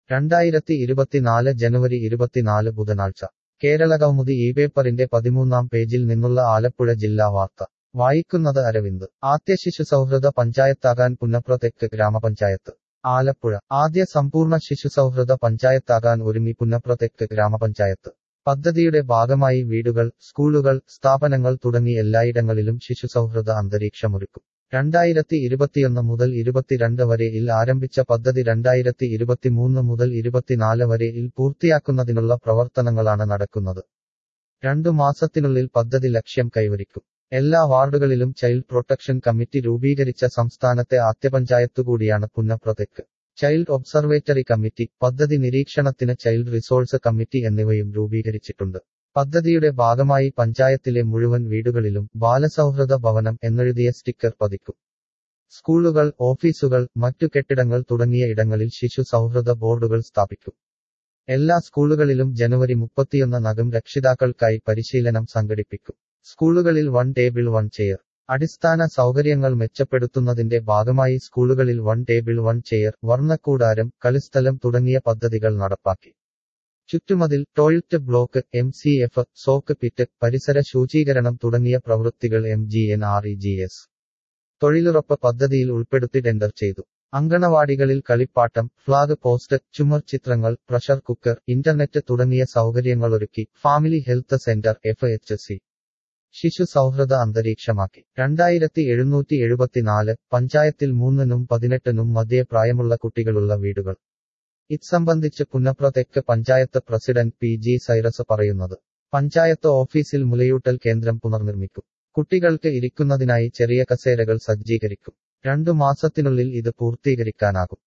2024 ജനുവരി 24 ബുധനാഴ്ച കേരളകൗമുദി ഇപേപ്പറിന്റെ 13-ാം പേജിൽ നിന്നുള്ള ആലപ്പുഴ ജില്ലാ വാർത്ത വായിക്കുന്നത് അരവിന്ദ്. ആദ്യ ശിശുസൗഹൃദ പഞ്ചായത്താകാൻ പുന്നപ്ര തെക്ക് ഗ്രാമപഞ്ചായത്ത്. ആലപ്പുഴ ആദ്യ സമ്പൂർണ്ണ ശിശുസൗഹൃദ പഞ്ചായത്താകാൻ ഒരുങ്ങി പുന്നപ്ര തെക്ക് ഗ്രാമപഞ്ചായത്ത്. പദ്ധതിയുടെ ഭാഗമായി വീടുകൾ, സ്കൂളുകൾ, സ്ഥാപനങ്ങൾ തുടങ്ങി എല്ലായിടങ്ങളിലും ശിശുസൗഹൃദ അന്തരീക്ഷമൊരുക്കും. 2021 മുതൽ 22 വരെ യിൽ ആരംഭിച്ച പദ്ധതി 2023 മുതൽ 24 വരെ യിൽ പൂർത്തിയാക്കുന്നതിനുള്ള പ്രവർത്തനങ്ങളാണ് നടക്കുന്നത്. 2 മാസത്തിനുള്ളിൽ പദ്ധതി ലക്ഷ്യം കൈവരിക്കും. എല്ലാ വാർഡുകളിലും ചൈൽഡ് പ്രൊട്ടക്ഷൻ കമ്മിറ്റി രൂപീകരിച്ച സംസ്ഥാനത്തെ ആദ്യ പഞ്ചായത്തുകൂടിയാണ് പുന്നപ്ര തെക്ക്. ചൈൽഡ് ഒബ്സർവേറ്ററി കമ്മിറ്റി, പദ്ധതി നിരീക്ഷണത്തിന് ചൈൽഡ് റിസോഴ്സ് കമ്മിറ്റി എന്നിവയും രൂപീകരിച്ചിട്ടുണ്ട്. പദ്ധതിയുടെ ഭാഗമായി പഞ്ചായത്തിലെ മുഴുവൻ വീടുകളിലും ബാലസൗഹൃദ ഭവനം എന്നെഴുതിയ സ്റ്റിക്കർ പതിക്കും. സ്കൂളുകൾ, ഓഫീസുകൾ, മറ്റു കെട്ടിടങ്ങൾ തുടങ്ങിയ ഇടങ്ങളിൽ ശിശു സൗഹൃദ ബോർഡുകൾ സ്ഥാപിക്കും. എല്ലാ സ്കൂളുകളിലും ജനുവരി 31-നകം രക്ഷിതാക്കൾക്കായി പരിശീലനം സംഘടിപ്പിക്കും. സ്കൂളുകളിൽ 1 ടേബിൾ 1 ചെയർ. അടിസ്ഥാന സൗകര്യങ്ങൾ മെച്ചപ്പെടുത്തുന്നതിന്റെ ഭാഗമായി സ്കൂളുകളിൽ 1 ടേബിൾ 1 ചെയർ, വർണ്ണക്കൂടാരം, കളിസ്ഥലം തുടങ്ങിയ പദ്ധതികൾ നടപ്പാക്കി. ചുറ്റുമതിൽ, toilet block, MCF, soak pit, പരിസര ശുചീകരണം തുടങ്ങിയ പ്രവൃത്തികൾ MGNREGS തൊഴിലുറപ്പ് പദ്ധതിയിൽ ഉൾപ്പെടുത്തി ടെൻഡർ ചെയ്തു. അങ്കണവാടികളിൽ കളിപ്പാട്ടം, ഫ്ളാഗ് പോസ്റ്റ്, ചുമർ ചിത്രങ്ങൾ, പ്രഷർ കുക്കർ, ഇന്റർനെറ്റ് തുടങ്ങിയ സൗകര്യങ്ങളൊരുക്കി. ഫാമിലി ഹെൽത്ത് സെന്റർ FHC ശിശു സൗഹൃദ അന്തരീക്ഷമാക്കി. 2774 പഞ്ചായത്തിൽ 3-നും 18-നും മധ്യേ പ്രായമുള്ള കുട്ടികളുള്ള വീടുകൾ. ഇത്സംബന്ധിച്ച് പുന്നപ്ര തെക്ക് പഞ്ചായത്ത് പ്രസിഡന്റ് PG സൈറസ് പറയുന്നത്. പഞ്ചായത്ത് ഓഫീസിൽ മുലയൂട്ടൽ കേന്ദ്രം പുനർനിർമ്മിക്കും. കുട്ടികൾക്ക് ഇരിക്കുന്നതിനായി ചെറിയ കസേരകൾ സജ്ജീകരിക്കും. 2 മാസത്തിനുള്ളിൽ ഇത് പൂർത്തീകരിക്കാനാകും.